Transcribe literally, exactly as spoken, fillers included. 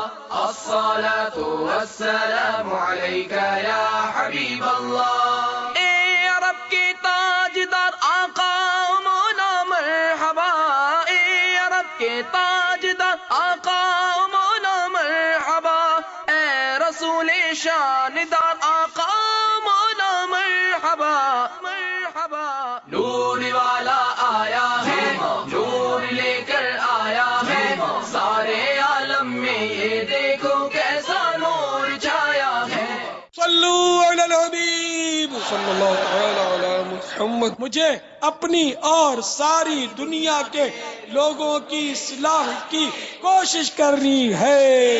الصلاة والسلام عليك يا حبيب الله. اے عرب کے تاجدار آقا مولا مرحبا، اے عرب کے تاجدار آقا مولا مرحبا، اے رسول شاندار آقا مولا مرحبا مرحبا. نور والا آیا ہے، نور لے کر آیا ہے، سارے عالم میں یہ دیکھو کیسا نور چھایا ہے. صلو علی الحبیب صلی اللہ تعالی علی محمد. مجھے اپنی اور ساری دنیا کے لوگوں کی اصلاح کی کوشش کرنی ہے.